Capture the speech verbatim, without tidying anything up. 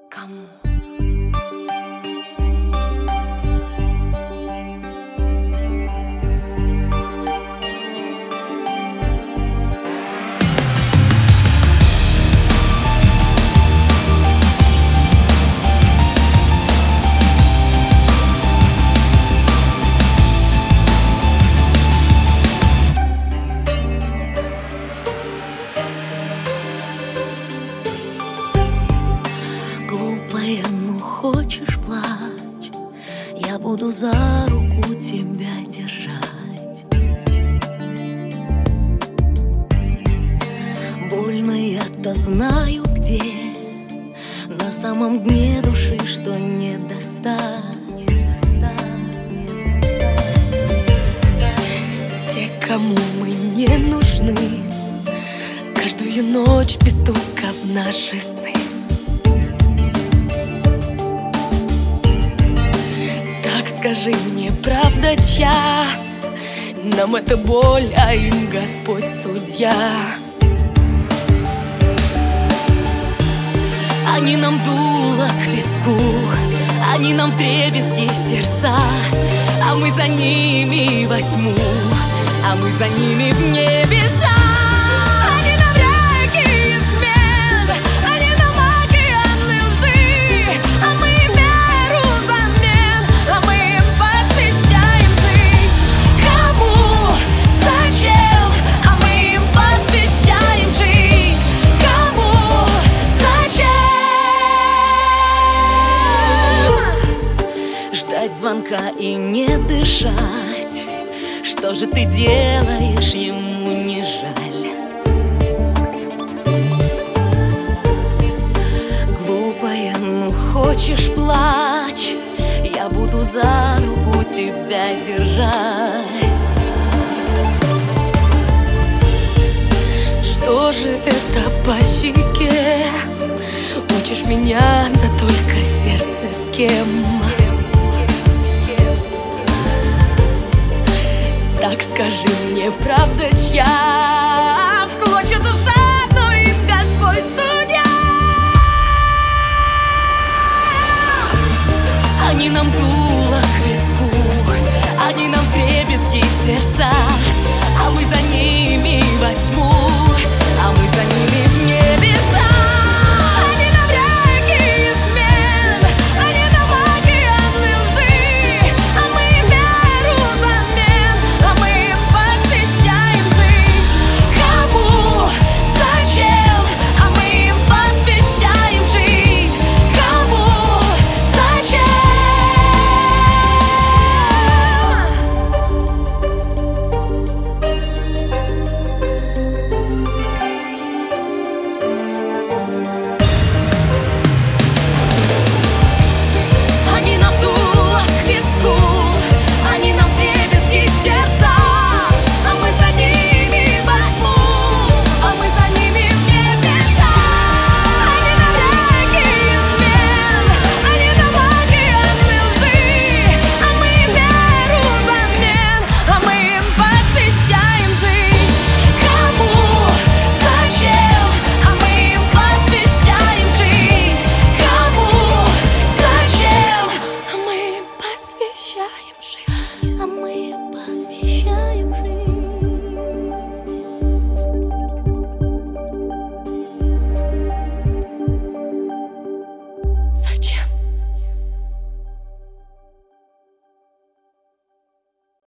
Кому? Глупая, ну хочешь плачь, я буду за руку тебя держать. Больно я-то знаю где, на самом дне души, что не достанет. Те, кому мы не нужны, каждую ночь без стука в наши сны. Скажи мне, правда чья? Нам это боль, а им Господь судья. Они нам дуло к виску, они нам вдребезги сердца, а мы за ними во тьму, а мы за ними в небеса. Они нам реки измен, они нам океаны лжи, а мы веру взамен, а мы посвящаем жизнь. Кому? Зачем? А мы им посвящаем жизнь. Кому? Зачем? Ждать звонка и не дышать. Что же ты делаешь, ему не жаль? Глупая, ну хочешь плачь, я буду за руку тебя держать. Что же это по щеке? Учишь меня, да только сердце с кем? Так скажи мне, правда чья? В клочья душа, но им Господь судья. Они нам дуло к виску, они нам вдребезги сердца, а мы за